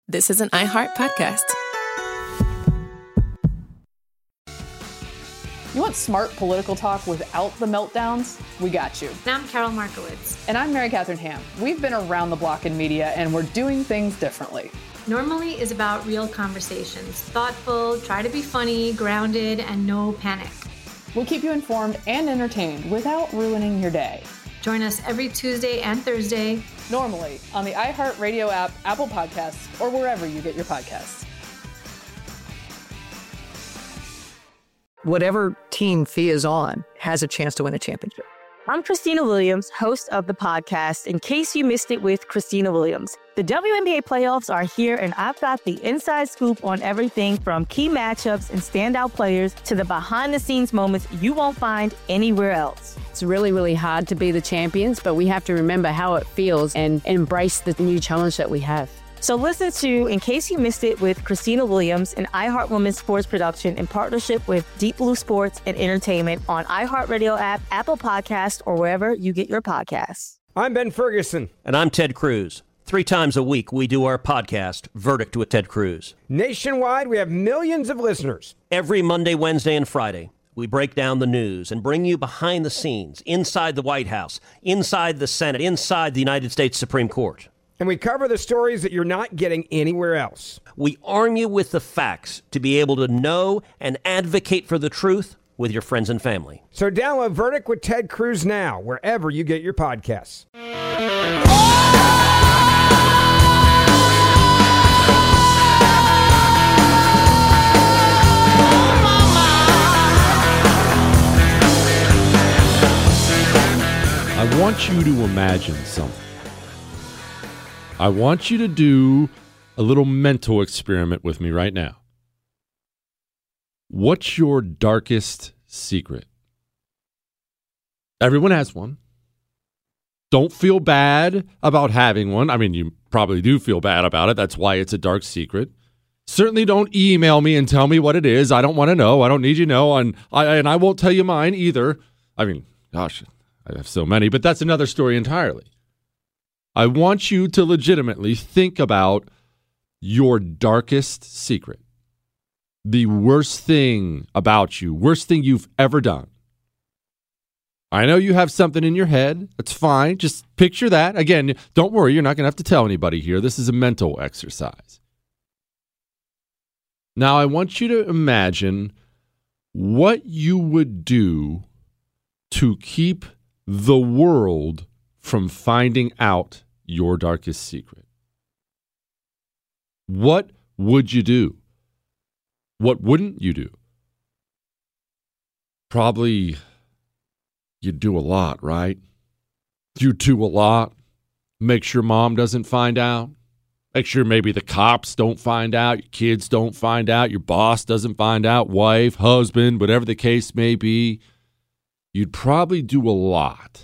This is an iHeart podcast. You want smart political talk without the meltdowns? We got you. And I'm Carol Markowitz. And I'm Mary Catherine Ham. We've been around the block in media, and we're doing things differently. Normally is about real conversations. Thoughtful, try to be funny, grounded, and no panic. We'll keep you informed and entertained without ruining your day. Join us every Tuesday and Thursday. Normally on the iHeartRadio app, Apple Podcasts, or wherever you get your podcasts. Whatever team Fia is on has a chance to win a championship. I'm Christina Williams, host of the podcast, In Case You Missed It with Christina Williams. The WNBA playoffs are here, and I've got the inside scoop on everything from key matchups and standout players to the behind-the-scenes moments you won't find anywhere else. It's really, really hard to be the champions, but we have to remember how it feels and embrace the new challenge that we have. So listen to In Case You Missed It with Christina Williams, an iHeart Women's Sports production in partnership with Deep Blue Sports and Entertainment on iHeartRadio app, Apple Podcasts, or wherever you get your podcasts. I'm Ben Ferguson. And I'm Ted Cruz. 3 times a week, we do our podcast, Verdict with Ted Cruz. Nationwide, we have millions of listeners. Every Monday, Wednesday, and Friday, we break down the news and bring you behind the scenes, inside the White House, inside the Senate, inside the United States Supreme Court. And we cover the stories that you're not getting anywhere else. We arm you with the facts to be able to know and advocate for the truth with your friends and family. So download Verdict with Ted Cruz now, wherever you get your podcasts. I want you to imagine something. I want you to do a little mental experiment with me right now. What's your darkest secret? Everyone has one. Don't feel bad about having one. I mean, you probably do feel bad about it. That's why it's a dark secret. Certainly don't email me and tell me what it is. I don't want to know. I don't need you to know. And I won't tell you mine either. I mean, gosh, I have so many, but that's another story entirely. I want you to legitimately think about your darkest secret. The worst thing about you, worst thing you've ever done. I know you have something in your head. That's fine. Just picture that. Again, don't worry. You're not going to have to tell anybody here. This is a mental exercise. Now, I want you to imagine what you would do to keep the world from finding out your darkest secret. What would you do? What wouldn't you do? Probably you'd do a lot, right? You do a lot. Make sure mom doesn't find out. Make sure maybe the cops don't find out, your kids don't find out, your boss doesn't find out, wife, husband, whatever the case may be. You'd probably do a lot.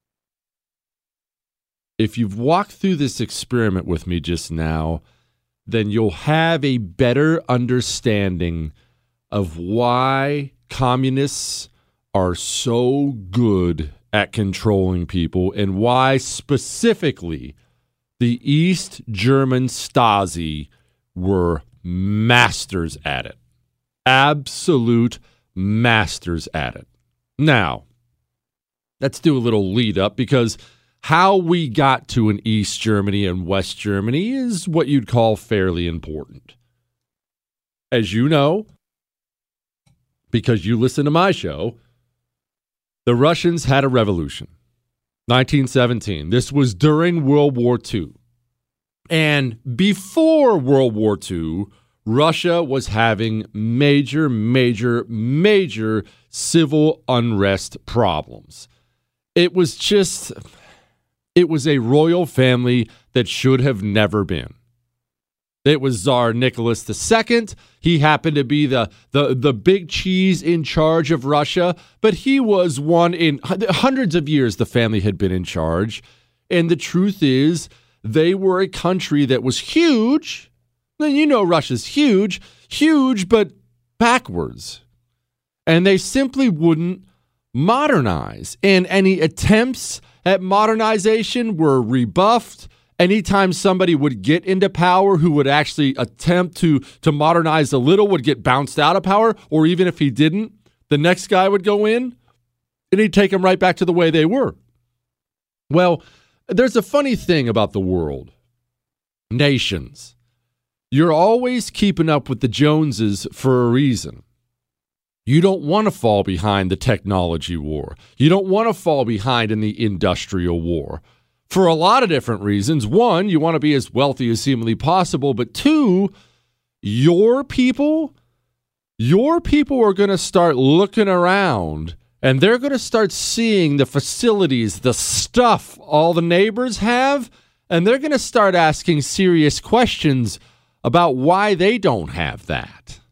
If you've walked through this experiment with me just now, then you'll have a better understanding of why communists are so good at controlling people and why specifically the East German Stasi were masters at it. Absolute masters at it. Now, let's do a little lead up because how we got to an East Germany and West Germany is what you'd call fairly important. As you know, because you listen to my show, the Russians had a revolution. 1917. This was during World War II. And before World War II, Russia was having major civil unrest problems. It was a royal family that should have never been. It was Tsar Nicholas II. He happened to be the big cheese in charge of Russia, but he was one in hundreds of years the family had been in charge. And the truth is, they were a country that was huge. And you know Russia's huge, but backwards. And they simply wouldn't modernize. And any attempts at modernization were rebuffed anytime somebody would get into power who would actually attempt to modernize a little would get bounced out of power, or even if he didn't, the next guy would go in and he'd take them right back to the way they were. Well, there's a funny thing about the world. Nations. You're always keeping up with the Joneses for a reason. You don't want to fall behind the technology war. You don't want to fall behind in the industrial war. For a lot of different reasons. One, you want to be as wealthy as humanly possible. But two, your people are going to start looking around and they're going to start seeing the facilities, the stuff all the neighbors have, and they're going to start asking serious questions about why they don't have that.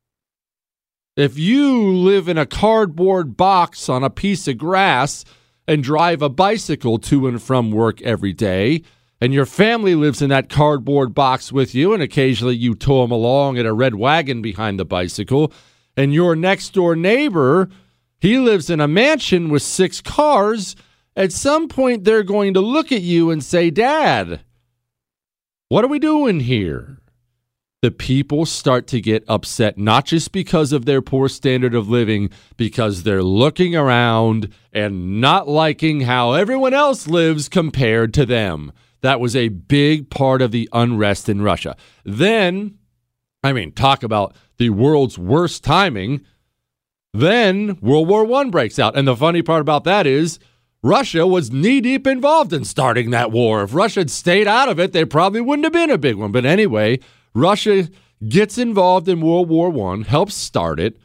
If you live in a cardboard box on a piece of grass and drive a bicycle to and from work every day, and your family lives in that cardboard box with you, and occasionally you tow them along in a red wagon behind the bicycle, and your next door neighbor, he lives in a mansion with 6 cars, at some point they're going to look at you and say, Dad, what are we doing here? The people start to get upset, not just because of their poor standard of living, because they're looking around and not liking how everyone else lives compared to them. That was a big part of the unrest in Russia. Then, talk about the world's worst timing. Then World War I breaks out. And the funny part about that is Russia was knee-deep involved in starting that war. If Russia had stayed out of it, there probably wouldn't have been a big one. But anyway, Russia gets involved in World War I, helps start it.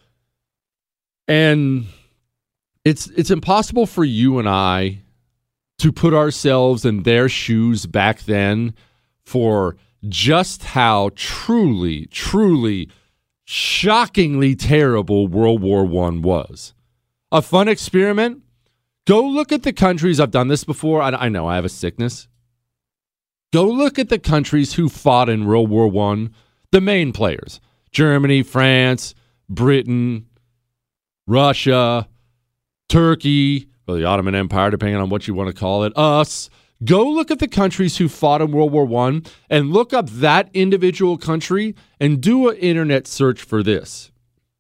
And it's impossible for you and I to put ourselves in their shoes back then for just how truly, truly, shockingly terrible World War I was. A fun experiment? Go look at the countries. I've done this before. I know I have a sickness. Go look at the countries who fought in World War I, the main players. Germany, France, Britain, Russia, Turkey, or the Ottoman Empire, depending on what you want to call it, us. Go look at the countries who fought in World War I and look up that individual country and do an internet search for this.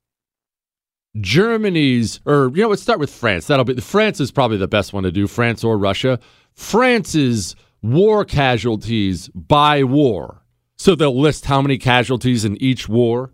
Let's start with France. France is probably the best one to do, France or Russia. France's war casualties by war. So they'll list how many casualties in each war.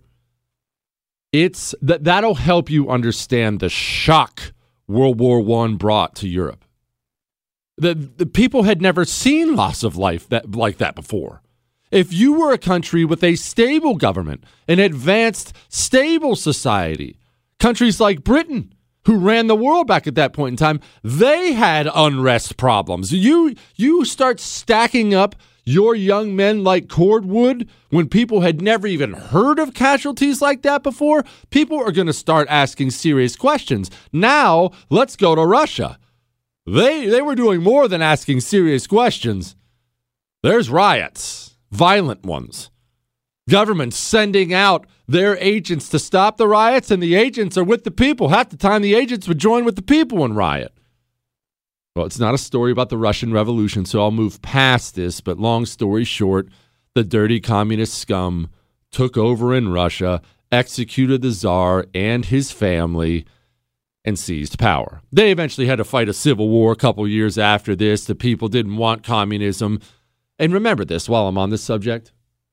That'll help you understand the shock World War I brought to Europe. The people had never seen loss of life like that before. If you were a country with a stable government, an advanced, stable society, countries like Britain, who ran the world back at that point in time, they had unrest problems. You start stacking up your young men like cordwood when people had never even heard of casualties like that before, people are going to start asking serious questions. Now, let's go to Russia. They were doing more than asking serious questions. There's riots, violent ones. Government sending out their agents to stop the riots, and the agents are with the people. Half the time, the agents would join with the people and riot. Well, it's not a story about the Russian Revolution, so I'll move past this. But long story short, the dirty communist scum took over in Russia, executed the Tsar and his family, and seized power. They eventually had to fight a civil war a couple years after this. The people didn't want communism. And remember this while I'm on this subject.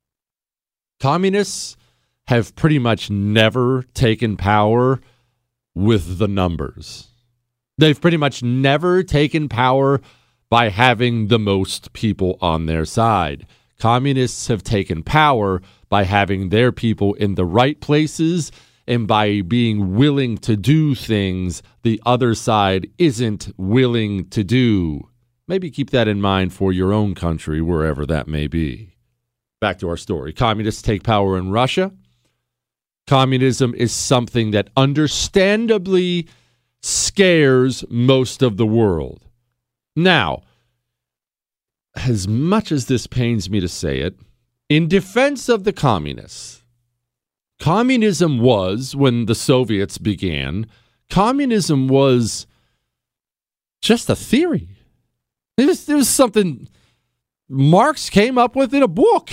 Communists have pretty much never taken power with the numbers. They've pretty much never taken power by having the most people on their side. Communists have taken power by having their people in the right places and by being willing to do things the other side isn't willing to do. Maybe keep that in mind for your own country, wherever that may be. Back to our story. Communists take power in Russia. Communism is something that understandably scares most of the world. Now, as much as this pains me to say it, in defense of the communists, communism was, when the Soviets began, communism was just a theory. It was something Marx came up with in a book.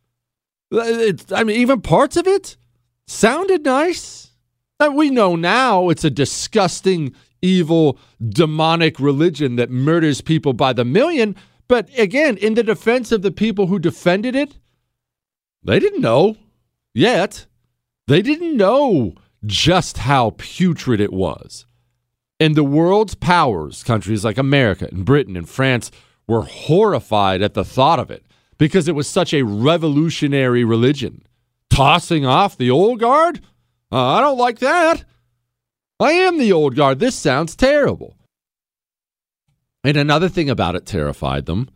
Even parts of it sounded nice. And we know now it's a disgusting, evil, demonic religion that murders people by the million. But again, in the defense of the people who defended it, they didn't know yet. They didn't know just how putrid it was. And the world's powers, countries like America and Britain and France, were horrified at the thought of it because it was such a revolutionary religion. Tossing off the old guard? I don't like that. I am the old guard. This sounds terrible. And another thing about it terrified them.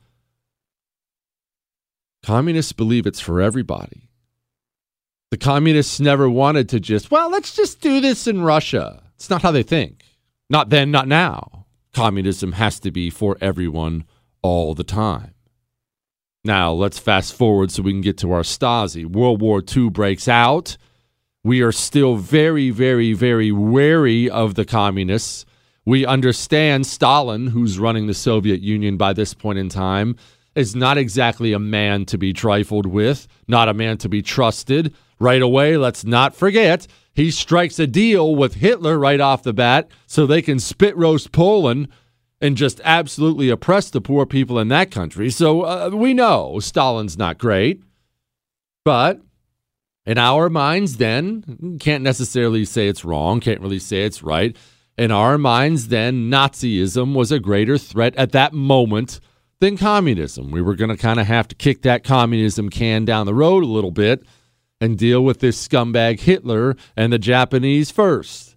Communists believe it's for everybody. The communists never wanted to let's just do this in Russia. It's not how they think. Not then, not now. Communism has to be for everyone all the time. Now, let's fast forward so we can get to our Stasi. World War II breaks out. We are still very, very, very wary of the communists. We understand Stalin, who's running the Soviet Union by this point in time, is not exactly a man to be trifled with, not a man to be trusted. Right away, let's not forget, he strikes a deal with Hitler right off the bat so they can spit roast Poland and just absolutely oppress the poor people in that country. So we know Stalin's not great, but in our minds then, can't necessarily say it's wrong, can't really say it's right. In our minds then, Nazism was a greater threat at that moment than communism. We were going to kind of have to kick that communism can down the road a little bit and deal with this scumbag Hitler and the Japanese first.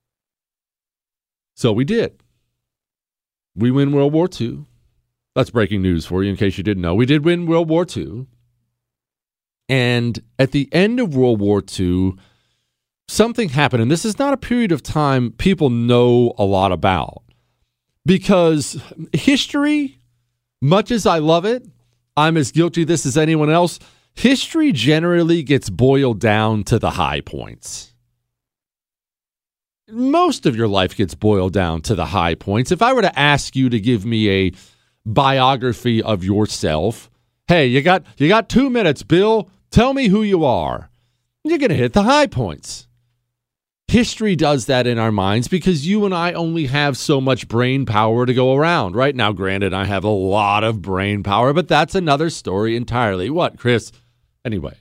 So we did. We win World War II. That's breaking news for you in case you didn't know. We did win World War II. And at the end of World War II, something happened. And this is not a period of time people know a lot about. Because history, much as I love it, I'm as guilty of this as anyone else. History generally gets boiled down to the high points. Most of your life gets boiled down to the high points. If I were to ask you to give me a biography of yourself, hey, you got 2 minutes, Bill. Tell me who you are. You're going to hit the high points. History does that in our minds because you and I only have so much brain power to go around. Right now, granted, I have a lot of brain power, but that's another story entirely. What, Chris? Anyway,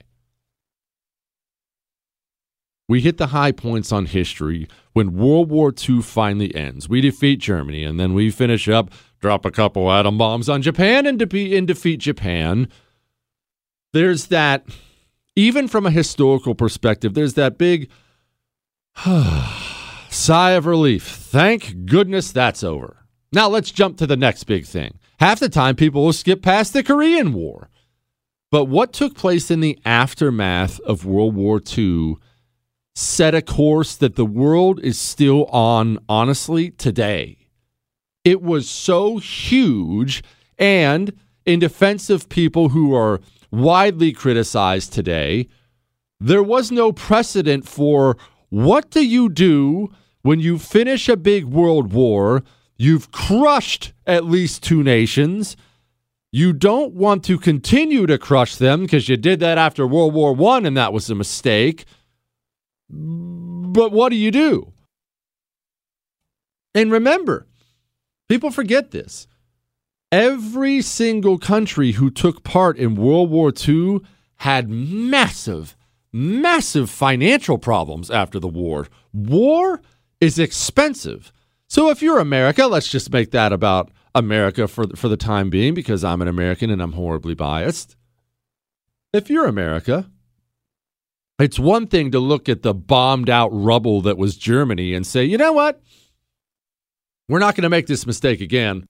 we hit the high points on history when World War II finally ends. We defeat Germany, and then we finish up, drop a couple atom bombs on Japan, and defeat Japan. There's that, even from a historical perspective, there's that big sigh of relief. Thank goodness that's over. Now let's jump to the next big thing. Half the time people will skip past the Korean War. But what took place in the aftermath of World War II set a course that the world is still on, honestly, today. It was so huge, and in defense of people who are widely criticized today, there was no precedent for what do you do when you finish a big world war, you've crushed at least 2 nations, you don't want to continue to crush them because you did that after World War I and that was a mistake. But what do you do? And remember, people forget this. Every single country who took part in World War II had massive, massive financial problems after the war. War is expensive. So if you're America, let's just make that about America for the time being because I'm an American and I'm horribly biased. If you're America, it's one thing to look at the bombed out rubble that was Germany and say, you know what? We're not going to make this mistake again.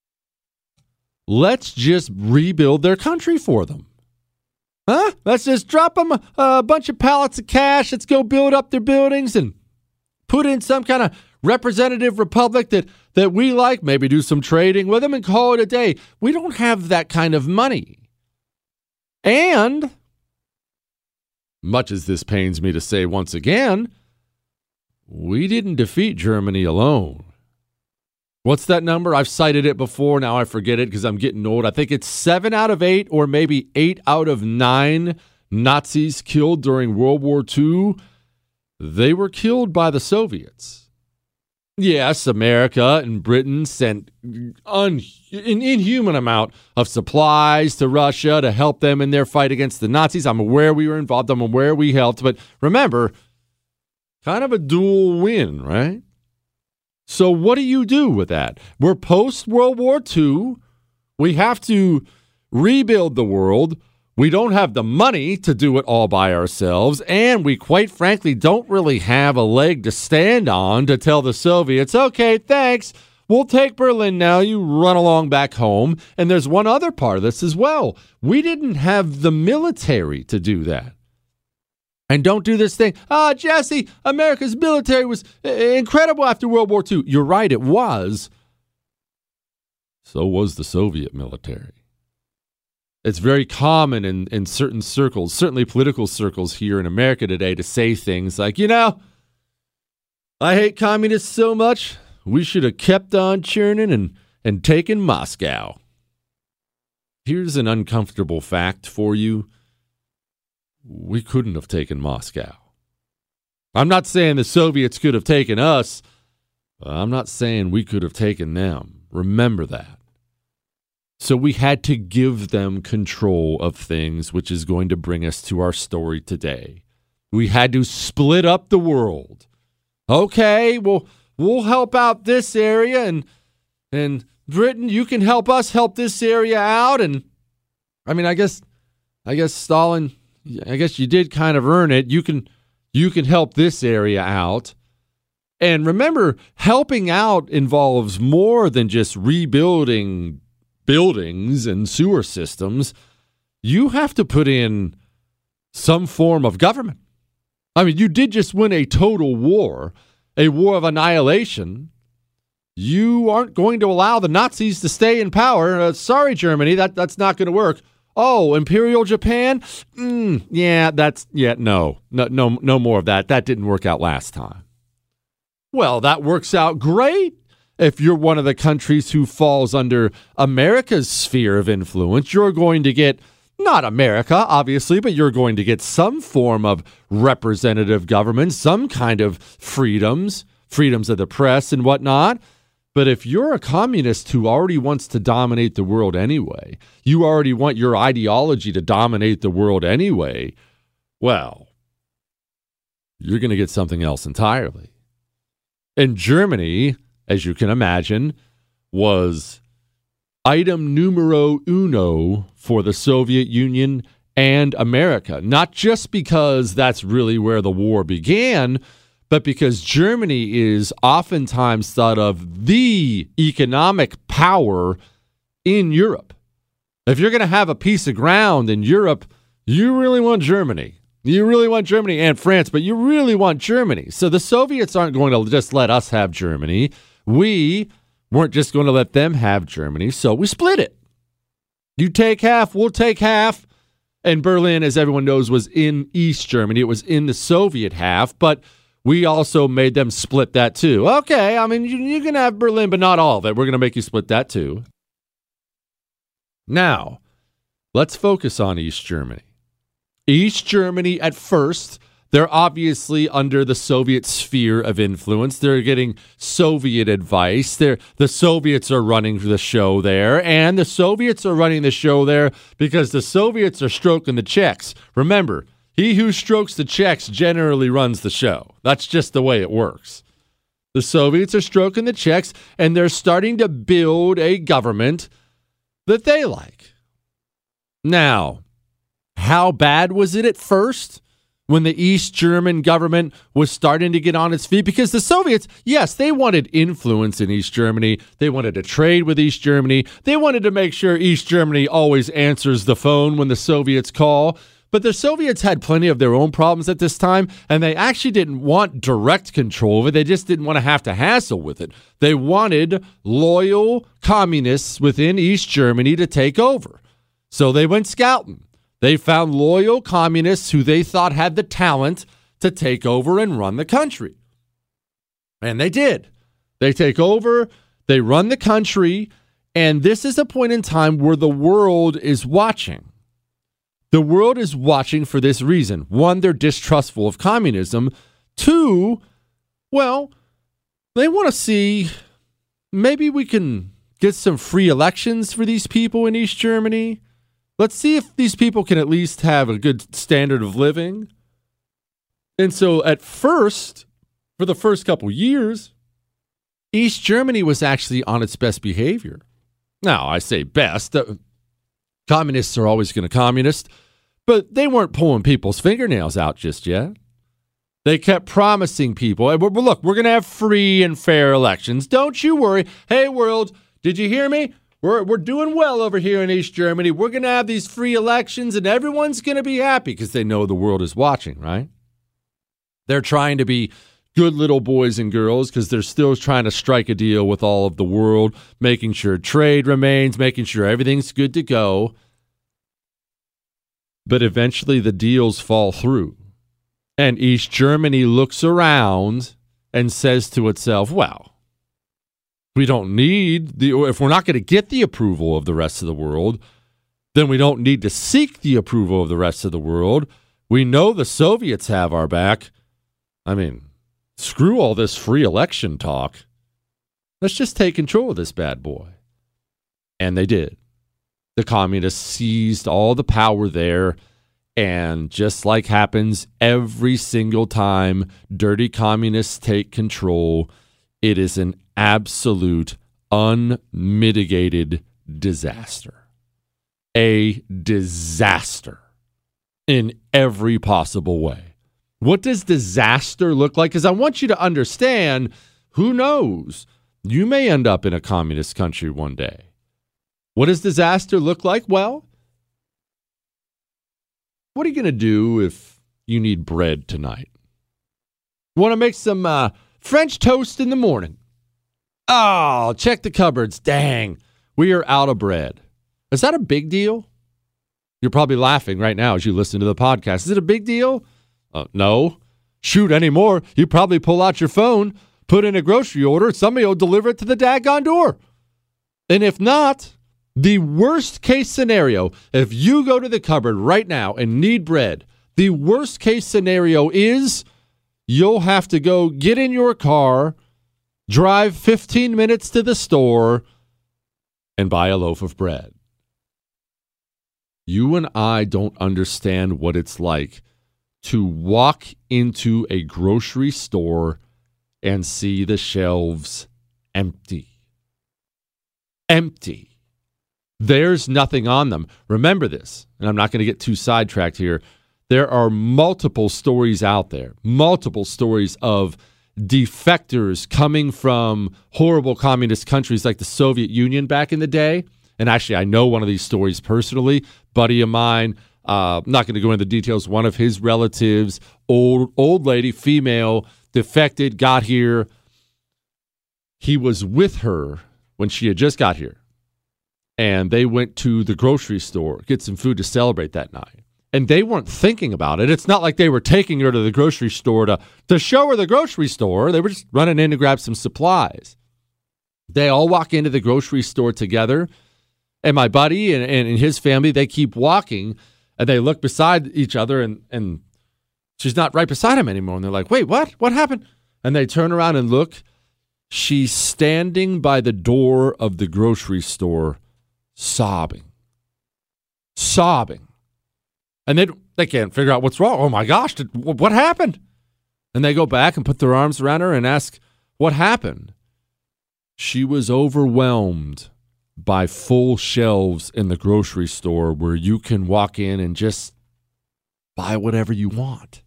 Let's just rebuild their country for them. Huh? Let's just drop them a bunch of pallets of cash. Let's go build up their buildings and put in some kind of representative republic that we like, maybe do some trading with them and call it a day. We don't have that kind of money. And, much as this pains me to say once again, we didn't defeat Germany alone. What's that number? I've cited it before. Now I forget it because I'm getting old. I think it's 7 out of 8 or maybe 8 out of 9 Nazis killed during World War II. They were killed by the Soviets. Yes, America and Britain sent an inhuman amount of supplies to Russia to help them in their fight against the Nazis. I'm aware we were involved. I'm aware we helped. But remember, kind of a dual win, right? So what do you do with that? We're post-World War II. We have to rebuild the world. We don't have the money to do it all by ourselves. And we, quite frankly, don't really have a leg to stand on to tell the Soviets, okay, thanks. We'll take Berlin now. You run along back home. And there's one other part of this as well. We didn't have the military to do that. And don't do this thing. Jesse, America's military was incredible after World War II. You're right, it was. So was the Soviet military. It's very common in certain circles, certainly political circles here in America today, to say things like, I hate communists so much, we should have kept on churning and taken Moscow. Here's an uncomfortable fact for you. We couldn't have taken Moscow. I'm not saying the Soviets could have taken us. I'm not saying we could have taken them. Remember that. So we had to give them control of things, which is going to bring us to our story today. We had to split up the world. Okay, well, we'll help out this area, and Britain, you can help us help this area out. And I guess Stalin, I guess you did kind of earn it. You can help this area out. And remember, helping out involves more than just rebuilding buildings and sewer systems. You have to put in some form of government. You did just win a total war, a war of annihilation. You aren't going to allow the Nazis to stay in power. Sorry, Germany, that's not going to work. Oh, Imperial Japan? No more of that. That didn't work out last time. Well, that works out great if you're one of the countries who falls under America's sphere of influence. You're going to get, not America, obviously, but you're going to get some form of representative government, some kind of freedoms of the press and whatnot. But if you're a communist who already wants to dominate the world anyway, you already want your ideology to dominate the world anyway, well, you're going to get something else entirely. And Germany, as you can imagine, was item numero uno for the Soviet Union and America. Not just because that's really where the war began, but because Germany is oftentimes thought of the economic power in Europe. If you're going to have a piece of ground in Europe, you really want Germany. You really want Germany and France, but you really want Germany. So the Soviets aren't going to just let us have Germany. We weren't just going to let them have Germany, so we split it. You take half, we'll take half. And Berlin, as everyone knows, was in East Germany. It was in the Soviet half, but we also made them split that too. Okay, you can have Berlin, but not all of it. We're going to make you split that too. Now, let's focus on East Germany. East Germany, at first, they're obviously under the Soviet sphere of influence. They're getting Soviet advice. The Soviets are running the show there, and the Soviets are running the show there because the Soviets are stroking the checks. Remember, he who strokes the checks generally runs the show. That's just the way it works. The Soviets are stroking the checks, and they're starting to build a government that they like. Now, how bad was it at first when the East German government was starting to get on its feet? Because the Soviets, yes, they wanted influence in East Germany. They wanted to trade with East Germany. They wanted to make sure East Germany always answers the phone when the Soviets call. But the Soviets had plenty of their own problems at this time, and they actually didn't want direct control of it. They just didn't want to hassle with it. They wanted loyal communists within East Germany to take over. So they went scouting. They found loyal communists who they thought had the talent to take over and run the country. And they did. They take over. They run the country, and this is a point in time where the world is watching. The world is watching for this reason. One, they're distrustful of communism. Two, well, they want to see maybe we can get some free elections for these people in East Germany. Let's see if these people can at least have a good standard of living. And so at first, for the first couple years, East Germany was actually on its best behavior. Now, I say best. Communists are always going to communist, but they weren't pulling people's fingernails out just yet. They kept promising people, look, we're going to have free and fair elections. Don't you worry. Hey, world, did you hear me? We're doing well over here in East Germany. We're going to have these free elections, and everyone's going to be happy because they know the world is watching, right? They're trying to be good little boys and girls because they're still trying to strike a deal with all of the world, making sure trade remains, making sure everything's good to go. But eventually the deals fall through. And East Germany looks around and says to itself, well, we don't need if we're not going to get the approval of the rest of the world, then we don't need to seek the approval of the rest of the world. We know the Soviets have our back. I mean, screw all this free election talk. Let's just take control of this bad boy. And they did. The communists seized all the power there. And just like happens every single time dirty communists take control, it is an absolute, unmitigated disaster. A disaster in every possible way. What does disaster look like? Because I want you to understand, who knows? You may end up in a communist country one day. What does disaster look like? Well, what are you going to do if you need bread tonight? Want to make some French toast in the morning? Oh, check the cupboards. Dang, we are out of bread. Is that a big deal? You're probably laughing right now as you listen to the podcast. Is it a big deal? No. Shoot, anymore. You probably pull out your phone, put in a grocery order, somebody will deliver it to the daggone door. And if not, the worst case scenario, if you go to the cupboard right now and need bread, the worst case scenario is you'll have to go get in your car, drive 15 minutes to the store, and buy a loaf of bread. You and I don't understand what it's like to walk into a grocery store and see the shelves empty. Empty. There's nothing on them. Remember this, and I'm not going to get too sidetracked here. There are multiple stories out there, multiple stories of defectors coming from horrible communist countries like the Soviet Union back in the day. And actually, I know one of these stories personally. Buddy of mine, I'm not going to go into the details. One of his relatives, old lady, female, defected, got here. He was with her when she had just got here. And they went to the grocery store, get some food to celebrate that night. And they weren't thinking about it. It's not like they were taking her to the grocery store to show her the grocery store. They were just running in to grab some supplies. They all walk into the grocery store together. And my buddy and his family, they keep walking. And they look beside each other, and she's not right beside him anymore. And they're like, wait, what? What happened? And they turn around and look. She's standing by the door of the grocery store, sobbing. And they can't figure out what's wrong. Oh, my gosh, what happened? And they go back and put their arms around her and ask, what happened? She was overwhelmed by full shelves in the grocery store where you can walk in and just buy whatever you want.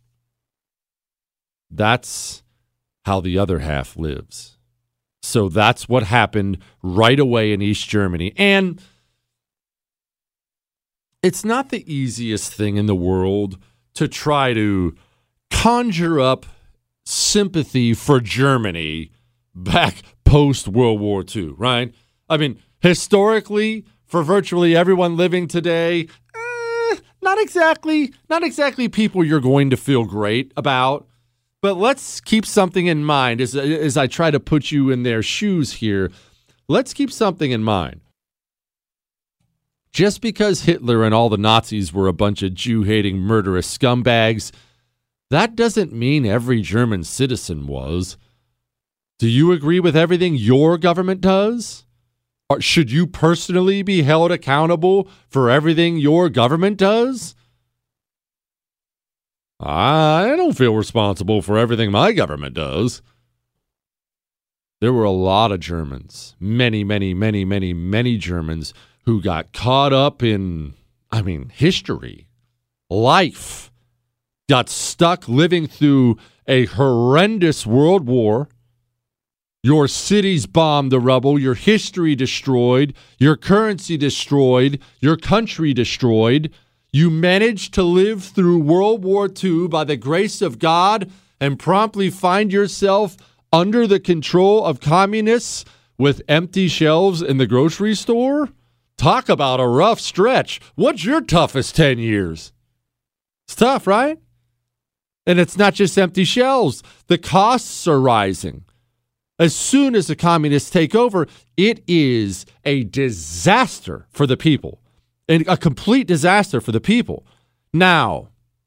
That's how the other half lives. So that's what happened right away in East Germany. And it's not the easiest thing in the world to try to conjure up sympathy for Germany back post-World War II, right? I mean, historically, for virtually everyone living today, not exactly people you're going to feel great about. But let's keep something in mind as I try to put you in their shoes here. let's keep something in mind. Just because Hitler and all the Nazis were a bunch of Jew-hating murderous scumbags, that doesn't mean every German citizen was. Do you agree with everything your government does? Or should you personally be held accountable for everything your government does? I don't feel responsible for everything my government does. There were a lot of Germans, many Germans who got caught up in, history, life, got stuck living through a horrendous world war. Your cities bombed the rubble, your history destroyed, your currency destroyed, your country destroyed. You managed to live through World War II by the grace of God and promptly find yourself under the control of communists with empty shelves in the grocery store? Talk about a rough stretch. What's your toughest 10 years? It's tough, right? And it's not just empty shelves. The costs are rising. As soon as the communists take over, it is a disaster for the people. And a complete disaster for the people. Now,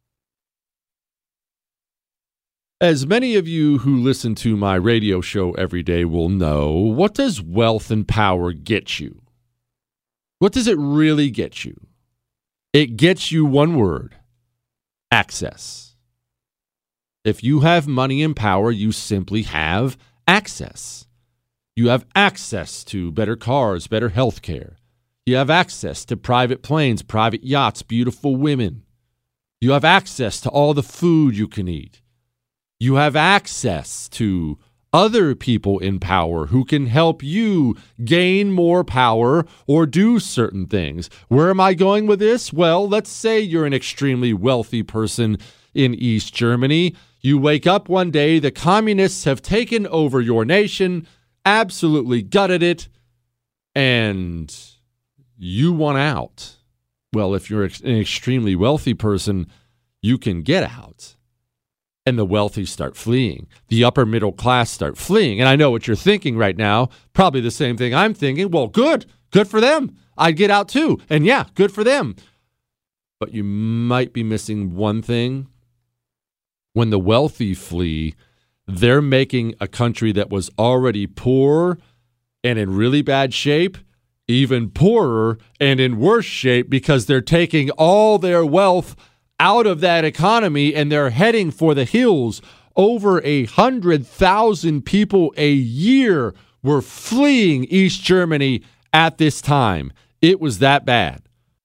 as many of you who listen to my radio show every day will know, what does wealth and power get you? What does it really get you? It gets you one word: access. If you have money and power, you simply have access. You have access to better cars, better health care. You have access to private planes, private yachts, beautiful women. You have access to all the food you can eat. You have access to other people in power who can help you gain more power or do certain things. Where am I going with this? Well, let's say you're an extremely wealthy person in East Germany. You wake up one day, the communists have taken over your nation, absolutely gutted it, and you want out. Well, if you're an extremely wealthy person, you can get out. And the wealthy start fleeing. The upper middle class start fleeing. And I know what you're thinking right now. Probably the same thing I'm thinking. Well, good. Good for them. I'd get out too. And yeah, good for them. But you might be missing one thing. When the wealthy flee, they're making a country that was already poor and in really bad shape even poorer and in worse shape, because they're taking all their wealth out of that economy and they're heading for the hills. Over 100,000 people a year were fleeing East Germany at this time. It was that bad.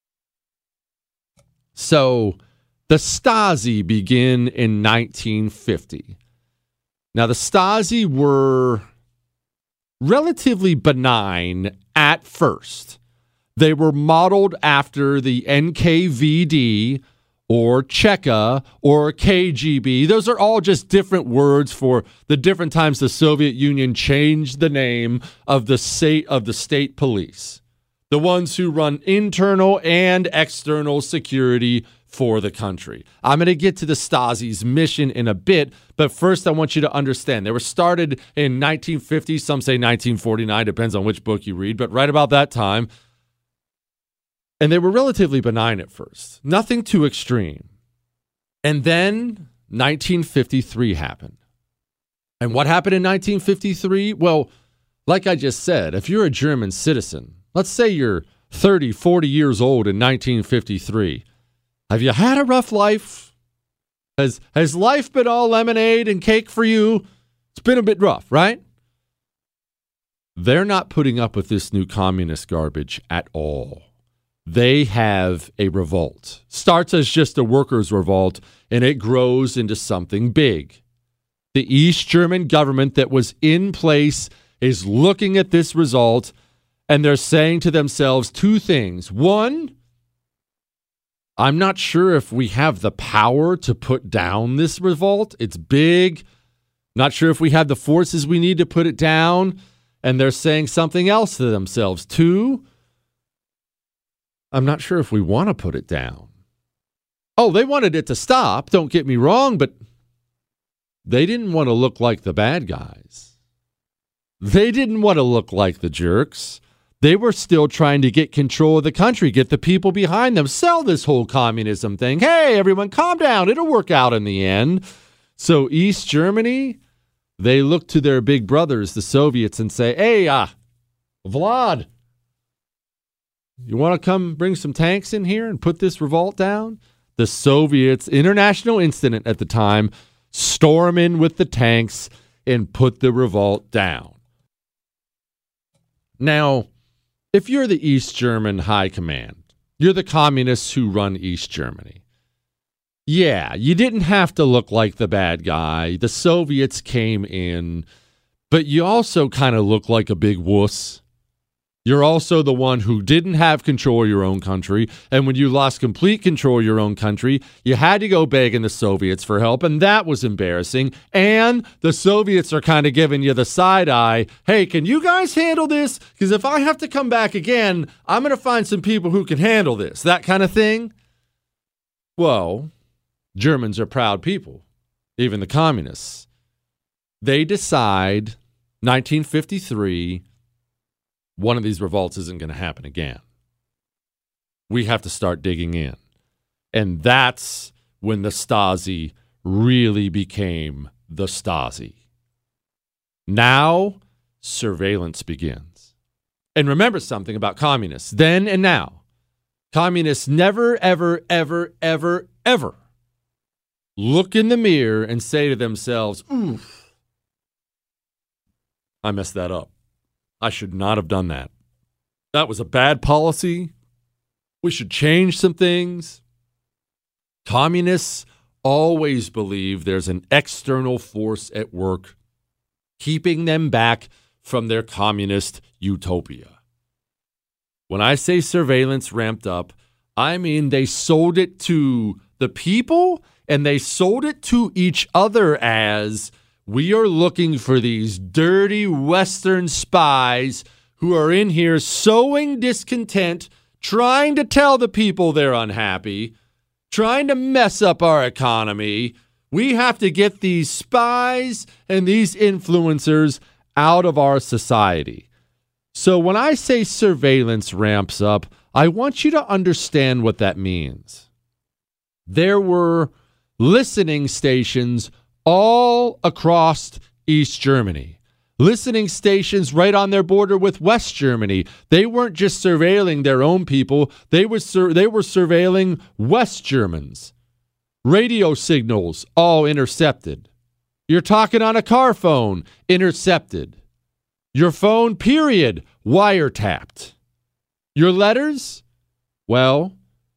So the Stasi begin in 1950. Now, the Stasi were relatively benign at first. They were modeled after the NKVD or Cheka or KGB. Those are all just different words for the different times the Soviet Union changed the name of the state police. The ones who run internal and external security for the country. I'm going to get to the Stasi's mission in a bit, but first I want you to understand they were started in 1950, some say 1949, depends on which book you read, but right about that time. And they were relatively benign at first, nothing too extreme. And then 1953 happened. And what happened in 1953? Well, like I just said, if you're a German citizen, let's say you're 30, 40 years old in 1953, have you had a rough life? Has life been all lemonade and cake for you? It's been a bit rough, right? They're not putting up with this new communist garbage at all. They have a revolt. Starts as just a workers' revolt, and it grows into something big. The East German government that was in place is looking at this result, and they're saying to themselves two things. One, I'm not sure if we have the power to put down this revolt. It's big. Not sure if we have the forces we need to put it down. And they're saying something else to themselves. Two, I'm not sure if we want to put it down. Oh, they wanted it to stop, don't get me wrong, but they didn't want to look like the bad guys. They didn't want to look like the jerks. They were still trying to get control of the country, get the people behind them, sell this whole communism thing. Hey, everyone, calm down. It'll work out in the end. So East Germany, they look to their big brothers, the Soviets, and say, hey, Vlad, you want to come bring some tanks in here and put this revolt down? The Soviets, international incident at the time, storm in with the tanks and put the revolt down. Now, if you're the East German high command, you're the communists who run East Germany. Yeah, you didn't have to look like the bad guy. The Soviets came in, but you also kind of look like a big wuss. You're also the one who didn't have control of your own country, and when you lost complete control of your own country, you had to go begging the Soviets for help, and that was embarrassing. And the Soviets are kind of giving you the side eye. Hey, can you guys handle this? Because if I have to come back again, I'm going to find some people who can handle this. That kind of thing. Well, Germans are proud people, even the communists. They decide, 1953, one of these revolts isn't going to happen again. We have to start digging in. And that's when the Stasi really became the Stasi. Now, surveillance begins. And remember something about communists, then and now. Communists never, ever, ever, ever, ever look in the mirror and say to themselves, oof, I messed that up. I should not have done that. That was a bad policy. We should change some things. Communists always believe there's an external force at work keeping them back from their communist utopia. When I say surveillance ramped up, I mean they sold it to the people and they sold it to each other as, we are looking for these dirty Western spies who are in here sowing discontent, trying to tell the people they're unhappy, trying to mess up our economy. We have to get these spies and these influencers out of our society. So when I say surveillance ramps up, I want you to understand what that means. There were listening stations all across East Germany. Listening stations right on their border with West Germany. They weren't just surveilling their own people. They were surveilling West Germans. Radio signals all intercepted. You're talking on a car phone, intercepted. Your phone, period, wiretapped. Your letters? Well,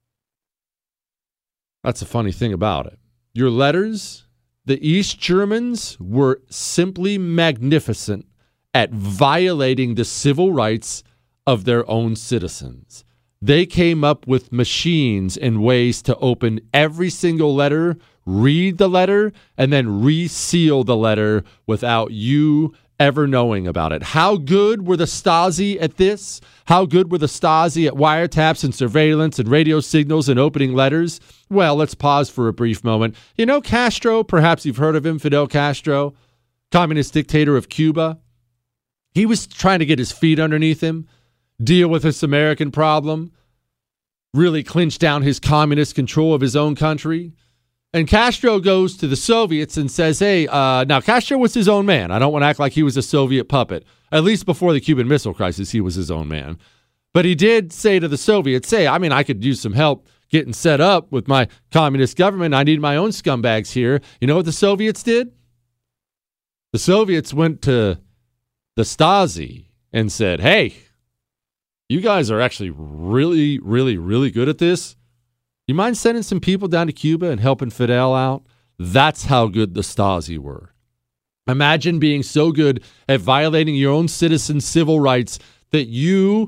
that's a funny thing about it. Your letters, the East Germans were simply magnificent at violating the civil rights of their own citizens. They came up with machines and ways to open every single letter, read the letter, and then reseal the letter without you ever knowing about it. How good were the Stasi at this? How good were the Stasi at wiretaps and surveillance and radio signals and opening letters? Well, let's pause for a brief moment. You know Castro? Perhaps you've heard of him, Fidel Castro, communist dictator of Cuba. He was trying to get his feet underneath him, deal with this American problem, really clinch down his communist control of his own country. And Castro goes to the Soviets and says, hey, now Castro was his own man. I don't want to act like he was a Soviet puppet. At least before the Cuban Missile Crisis, he was his own man. But he did say to the Soviets, I could use some help getting set up with my communist government. I need my own scumbags here. You know what the Soviets did? The Soviets went to the Stasi and said, hey, you guys are actually really, really, really good at this. You mind sending some people down to Cuba and helping Fidel out? That's how good the Stasi were. Imagine being so good at violating your own citizens' civil rights that you're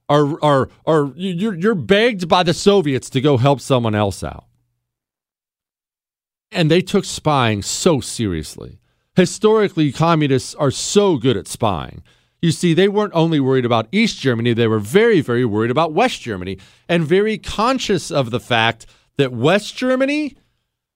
begged by the Soviets to go help someone else out. And they took spying so seriously. Historically, communists are so good at spying. You see, they weren't only worried about East Germany, they were very, very worried about West Germany and very conscious of the fact that West Germany's,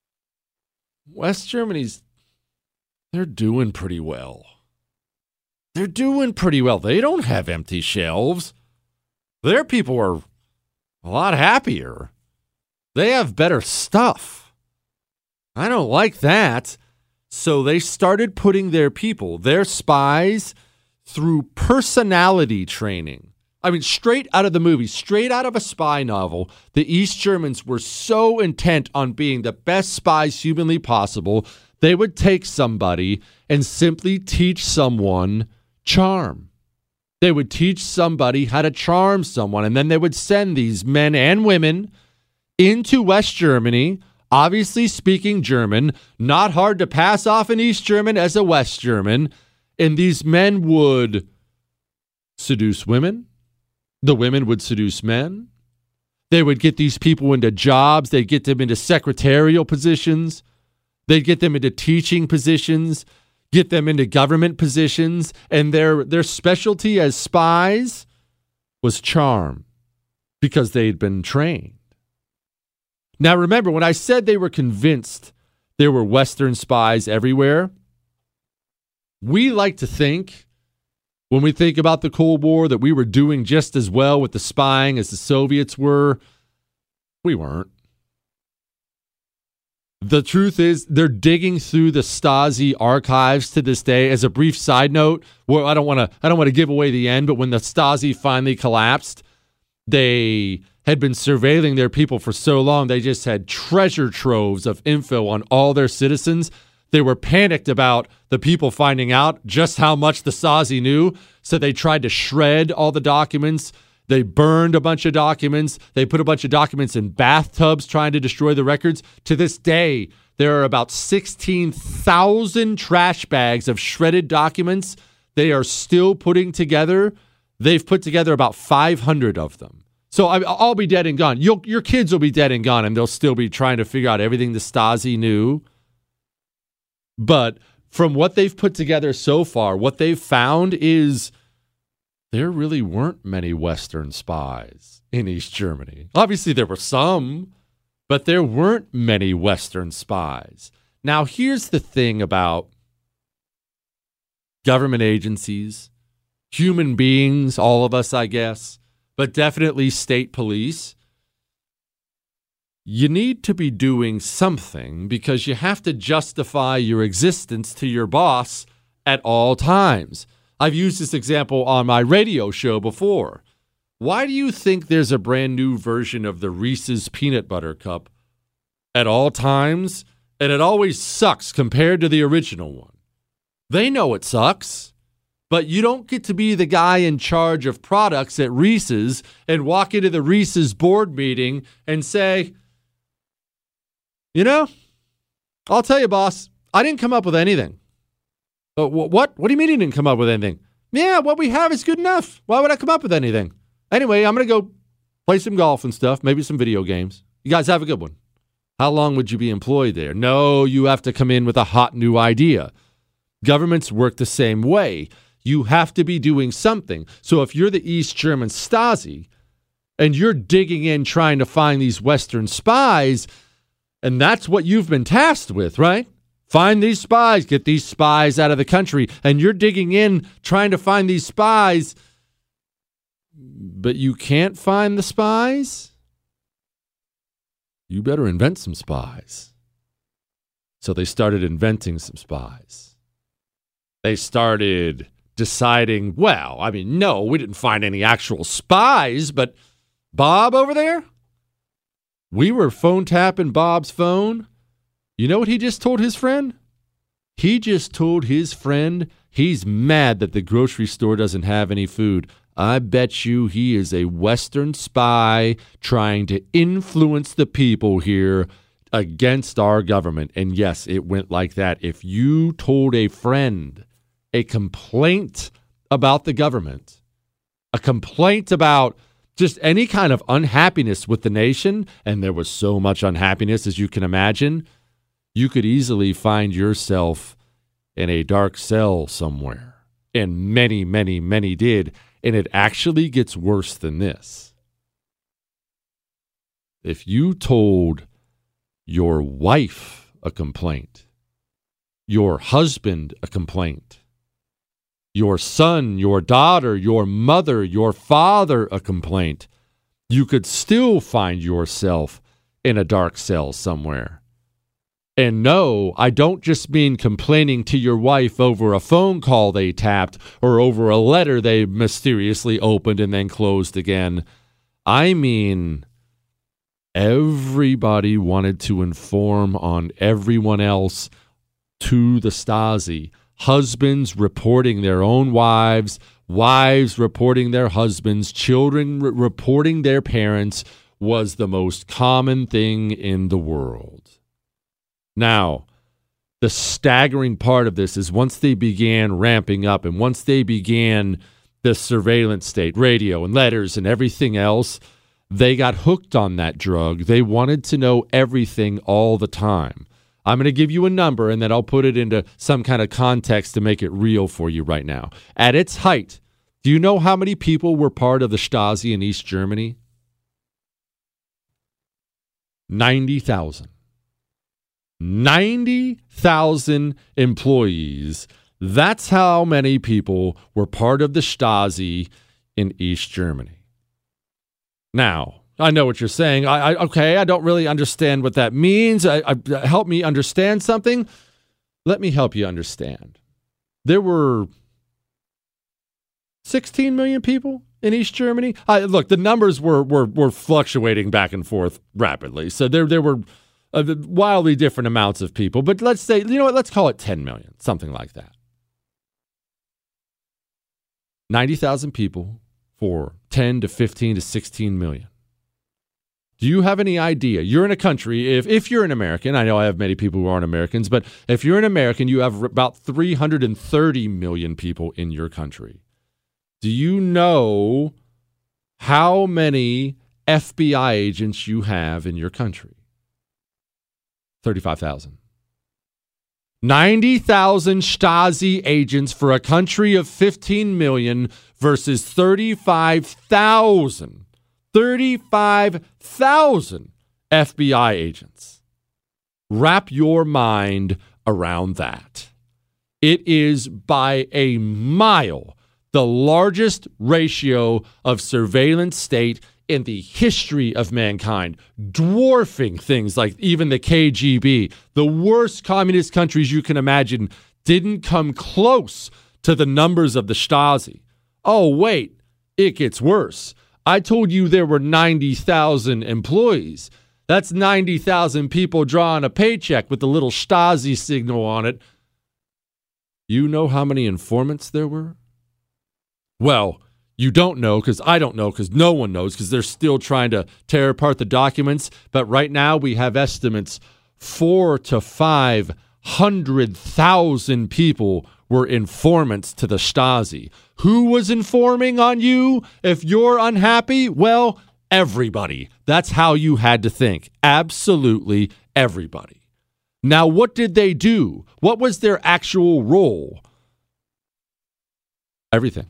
they're doing pretty well. They're doing pretty well. They don't have empty shelves. Their people are a lot happier. They have better stuff. I don't like that. So they started putting their people, their spies, through personality training. I mean, straight out of the movie, straight out of a spy novel, the East Germans were so intent on being the best spies humanly possible, they would take somebody and simply teach someone charm. They would teach somebody how to charm someone, and then they would send these men and women into West Germany, obviously speaking German, not hard to pass off an East German as a West German, and these men would seduce women. The women would seduce men. They would get these people into jobs. They'd get them into secretarial positions. They'd get them into teaching positions, get them into government positions. And their specialty as spies was charm because they'd been trained. Now, remember, when I said they were convinced there were Western spies everywhere, we like to think, when we think about the Cold War, that we were doing just as well with the spying as the Soviets were. We weren't. The truth is, they're digging through the Stasi archives to this day. As a brief side note, well, I don't want to give away the end, but when the Stasi finally collapsed, they had been surveilling their people for so long, they just had treasure troves of info on all their citizens. They were panicked about the people finding out just how much the Stasi knew, so they tried to shred all the documents. They burned a bunch of documents. They put a bunch of documents in bathtubs trying to destroy the records. To this day, there are about 16,000 trash bags of shredded documents they are still putting together. They've put together about 500 of them. So I'll be dead and gone. Your kids will be dead and gone, and they'll still be trying to figure out everything the Stasi knew. But from what they've put together so far, what they've found is there really weren't many Western spies in East Germany. Obviously, there were some, but there weren't many Western spies. Now, here's the thing about government agencies, human beings, all of us, I guess, but definitely state police. You need to be doing something because you have to justify your existence to your boss at all times. I've used this example on my radio show before. Why do you think there's a brand new version of the Reese's Peanut Butter Cup at all times, and it always sucks compared to the original one? They know it sucks, but you don't get to be the guy in charge of products at Reese's and walk into the Reese's board meeting and say, you know, I'll tell you, boss, I didn't come up with anything. What? What do you mean you didn't come up with anything? Yeah, what we have is good enough. Why would I come up with anything? Anyway, I'm going to go play some golf and stuff, maybe some video games. You guys have a good one. How long would you be employed there? No, you have to come in with a hot new idea. Governments work the same way. You have to be doing something. So if you're the East German Stasi and you're digging in trying to find these Western spies, and that's what you've been tasked with, right? Find these spies, get these spies out of the country. And you're digging in, trying to find these spies, but you can't find the spies? You better invent some spies. So they started inventing some spies. They started deciding, well, I mean, no, we didn't find any actual spies, but Bob over there? We were phone tapping Bob's phone. You know what he just told his friend? He just told his friend he's mad that the grocery store doesn't have any food. I bet you he is a Western spy trying to influence the people here against our government. And yes, it went like that. If you told a friend a complaint about the government, a complaint about just any kind of unhappiness with the nation, and there was so much unhappiness as you can imagine, you could easily find yourself in a dark cell somewhere. And many, many, many did. And it actually gets worse than this. If you told your wife a complaint, your husband a complaint, your son, your daughter, your mother, your father a complaint, you could still find yourself in a dark cell somewhere. And no, I don't just mean complaining to your wife over a phone call they tapped or over a letter they mysteriously opened and then closed again. I mean, everybody wanted to inform on everyone else to the Stasi. Husbands reporting their own wives, wives reporting their husbands, children reporting their parents was the most common thing in the world. Now, the staggering part of this is once they began ramping up and once they began the surveillance state, radio and letters and everything else, they got hooked on that drug. They wanted to know everything all the time. I'm going to give you a number and then I'll put it into some kind of context to make it real for you right now. At its height, do you know how many people were part of the Stasi in East Germany? 90,000. 90,000 employees. That's how many people were part of the Stasi in East Germany. Now, I know what you're saying. I don't really understand what that means. Help me understand something. Let me help you understand. There were 16 million people in East Germany. Look, the numbers were fluctuating back and forth rapidly. So there were wildly different amounts of people. But let's say, you know what, let's call it 10 million, something like that. 90,000 people for 10 to 15 to 16 million. Do you have any idea? You're in a country, if you're an American, I know I have many people who aren't Americans, but if you're an American, you have about 330 million people in your country. Do you know how many FBI agents you have in your country? 35,000. 90,000 Stasi agents for a country of 15 million versus 35,000. 35,000 FBI agents. Wrap your mind around that. It is by a mile the largest ratio of surveillance state in the history of mankind, dwarfing things like even the KGB. The worst communist countries you can imagine didn't come close to the numbers of the Stasi. Oh, wait, it gets worse. I told you there were 90,000 employees. That's 90,000 people drawing a paycheck with the little Stasi signal on it. You know how many informants there were? Well, you don't know because I don't know because no one knows because they're still trying to tear apart the documents. But right now we have estimates 400,000 to 500,000 people were informants to the Stasi. Who was informing on you? If you're unhappy, well, everybody. That's how you had to think. Absolutely everybody. Now, what did they do? What was their actual role? Everything.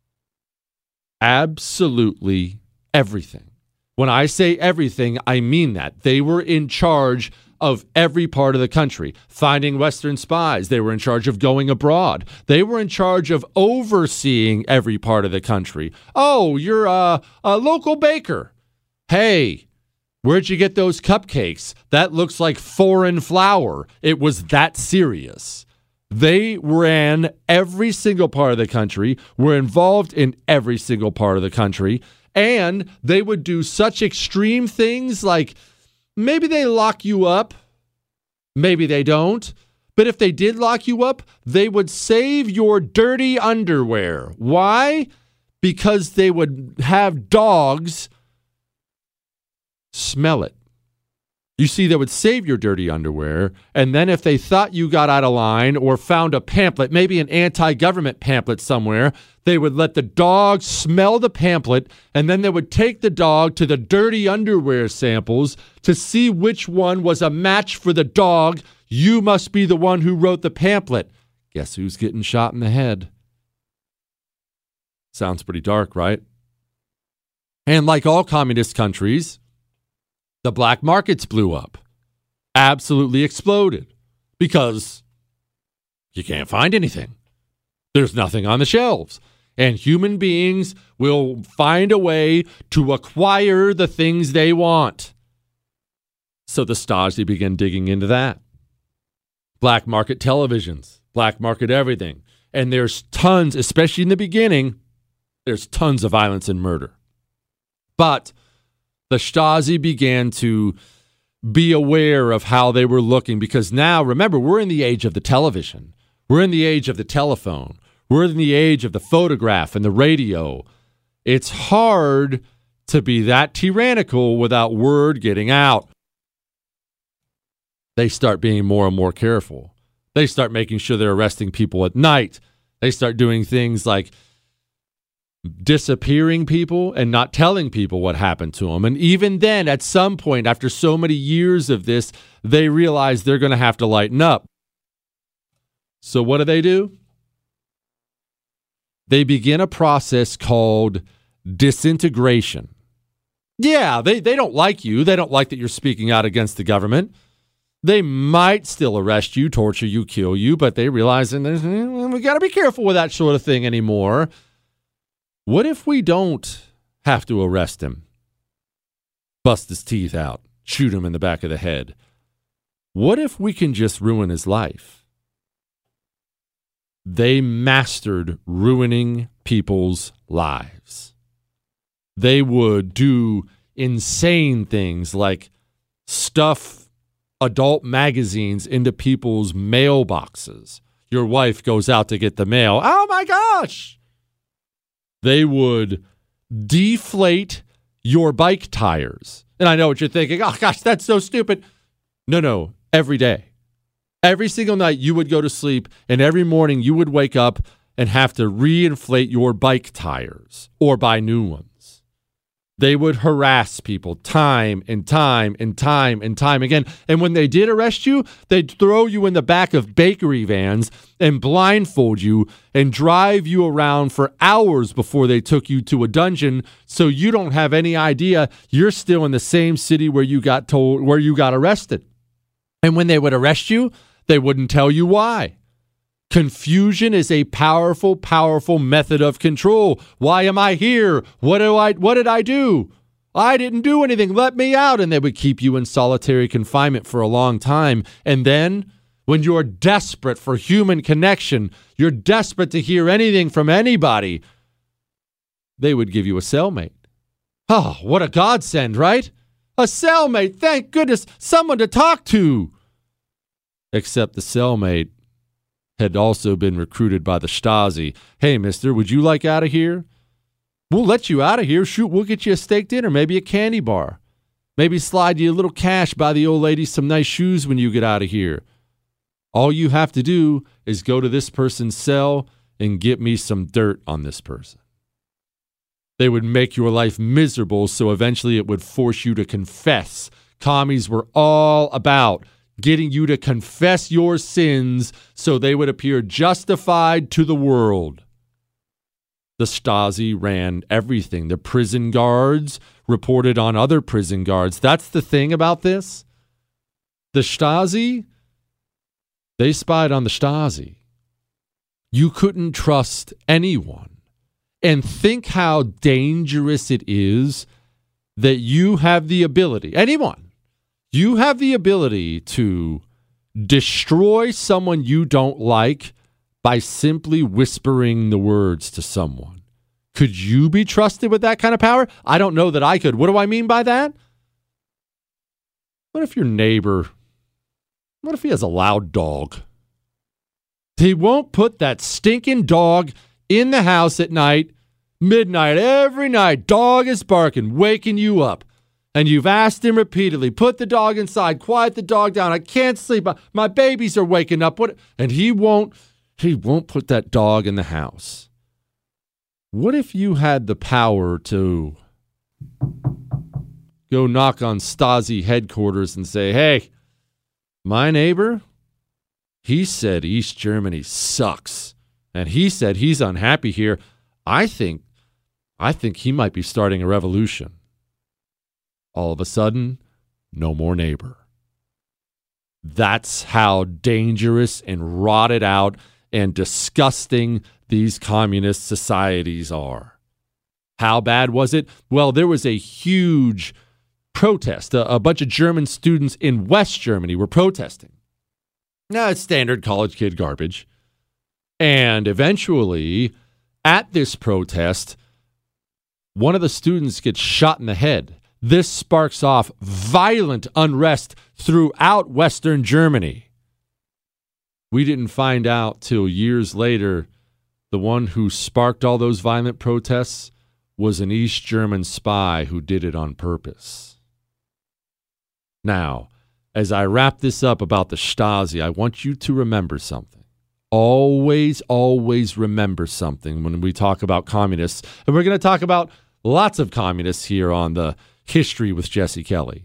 Absolutely everything. When I say everything, I mean that. They were in charge of every part of the country, finding Western spies. They were in charge of going abroad. They were in charge of overseeing every part of the country. Oh, you're a local baker. Hey, where'd you get those cupcakes? That looks like foreign flour. It was that serious. They ran every single part of the country, were involved in every single part of the country, and they would do such extreme things like maybe they lock you up, maybe they don't, but if they did lock you up, they would save your dirty underwear. Why? Because they would have dogs smell it. You see, they would save your dirty underwear, and then if they thought you got out of line or found a pamphlet, maybe an anti-government pamphlet somewhere, they would let the dog smell the pamphlet, and then they would take the dog to the dirty underwear samples to see which one was a match for the dog. You must be the one who wrote the pamphlet. Guess who's getting shot in the head? Sounds pretty dark, right? And like all communist countries, the black markets blew up, absolutely exploded, because you can't find anything. There's nothing on the shelves. And human beings will find a way to acquire the things they want. So the Stasi began digging into that. Black market televisions, black market everything. And there's tons, especially in the beginning, there's tons of violence and murder. But the Stasi began to be aware of how they were looking, because now, remember, we're in the age of the television. We're in the age of the telephone. We're in the age of the photograph and the radio. It's hard to be that tyrannical without word getting out. They start being more and more careful. They start making sure they're arresting people at night. They start doing things like disappearing people and not telling people what happened to them. And even then, at some point, after so many years of this, they realize they're going to have to lighten up. So what do? They begin a process called disintegration. Yeah, they don't like you. They don't like that you're speaking out against the government. They might still arrest you, torture you, kill you, but they realize we got to be careful with that sort of thing anymore. What if we don't have to arrest him, bust his teeth out, shoot him in the back of the head? What if we can just ruin his life? They mastered ruining people's lives. They would do insane things like stuff adult magazines into people's mailboxes. Your wife goes out to get the mail. Oh my gosh! They would deflate your bike tires. And I know what you're thinking. Oh gosh, that's so stupid. No, every day. Every single night you would go to sleep, and every morning you would wake up and have to reinflate your bike tires or buy new ones. They would harass people time and time again. And when they did arrest you, they'd throw you in the back of bakery vans and blindfold you and drive you around for hours before they took you to a dungeon, so you don't have any idea you're still in the same city where you got arrested. And when they would arrest you, they wouldn't tell you why. Confusion is a powerful, powerful method of control. Why am I here? What did I do? I didn't do anything. Let me out. And they would keep you in solitary confinement for a long time. And then, when you're desperate for human connection, you're desperate to hear anything from anybody, they would give you a cellmate. Oh, what a godsend, right? A cellmate. Thank goodness. Someone to talk to. Except the cellmate had also been recruited by the Stasi. Hey, mister, would you like out of here? We'll let you out of here. Shoot, we'll get you a steak dinner, maybe a candy bar. Maybe slide you a little cash, buy the old lady some nice shoes when you get out of here. All you have to do is go to this person's cell and get me some dirt on this person. They would make your life miserable, so eventually it would force you to confess. Commies were all about getting you to confess your sins so they would appear justified to the world. The Stasi ran everything. The prison guards reported on other prison guards. That's the thing about this. The Stasi, they spied on the Stasi. You couldn't trust anyone. And think how dangerous it is that you have the ability, anyone, you have the ability to destroy someone you don't like by simply whispering the words to someone. Could you be trusted with that kind of power? I don't know that I could. What do I mean by that? What if your neighbor, what if he has a loud dog? He won't put that stinking dog in the house at night, midnight, every night. Dog is barking, waking you up. And you've asked him repeatedly, put the dog inside, quiet the dog down. I can't sleep. My babies are waking up. And he won't put that dog in the house. What if you had the power to go knock on Stasi headquarters and say, hey, my neighbor, he said East Germany sucks. And he said he's unhappy here. I think he might be starting a revolution. All of a sudden, no more neighbor. That's how dangerous and rotted out and disgusting these communist societies are. How bad was it? Well, there was a huge protest. A bunch of German students in West Germany were protesting. Now, it's standard college kid garbage. And eventually, at this protest, one of the students gets shot in the head. This sparks off violent unrest throughout Western Germany. We didn't find out till years later the one who sparked all those violent protests was an East German spy who did it on purpose. Now, as I wrap this up about the Stasi, I want you to remember something. Always, always remember something when we talk about communists. And we're going to talk about lots of communists here on the History with Jesse Kelly.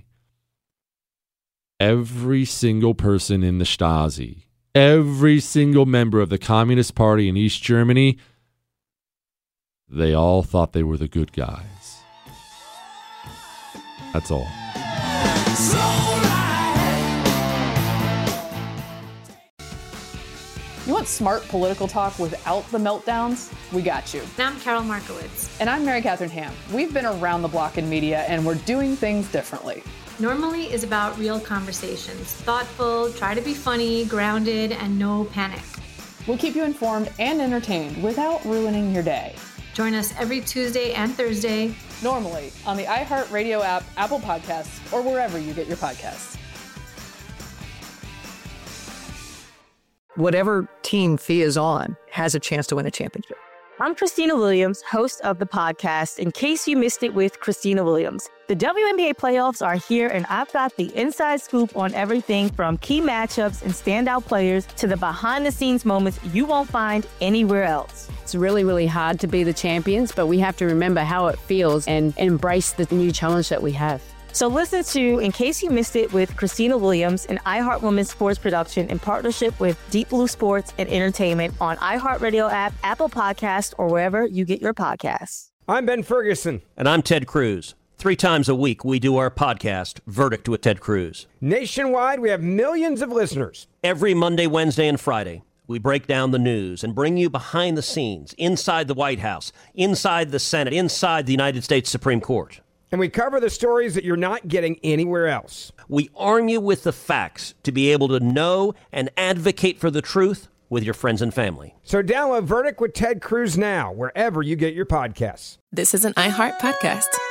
Every single person in the Stasi, every single member of the Communist Party in East Germany, they all thought they were the good guys. That's all. You want smart political talk without the meltdowns? We got you. And I'm Carol Markowitz. And I'm Mary Catherine Ham. We've been around the block in media, and we're doing things differently. Normally is about real conversations. Thoughtful, try to be funny, grounded, and no panic. We'll keep you informed and entertained without ruining your day. Join us every Tuesday and Thursday. Normally on the iHeartRadio app, Apple Podcasts, or wherever you get your podcasts. Whatever team Fee is on has a chance to win a championship. I'm Christina Williams, host of the podcast, In Case You Missed It with Christina Williams. The WNBA playoffs are here, and I've got the inside scoop on everything from key matchups and standout players to the behind-the-scenes moments you won't find anywhere else. It's really, really hard to be the champions, but we have to remember how it feels and embrace the new challenge that we have. So listen to In Case You Missed It with Christina Williams, an iHeart Women's sports production in partnership with Deep Blue Sports and Entertainment on iHeartRadio app, Apple Podcasts, or wherever you get your podcasts. I'm Ben Ferguson. And I'm Ted Cruz. 3 times a week, we do our podcast, Verdict with Ted Cruz. Nationwide, we have millions of listeners. Every Monday, Wednesday, and Friday, we break down the news and bring you behind the scenes, inside the White House, inside the Senate, inside the United States Supreme Court. And we cover the stories that you're not getting anywhere else. We arm you with the facts to be able to know and advocate for the truth with your friends and family. So download Verdict with Ted Cruz now, wherever you get your podcasts. This is an iHeart podcast.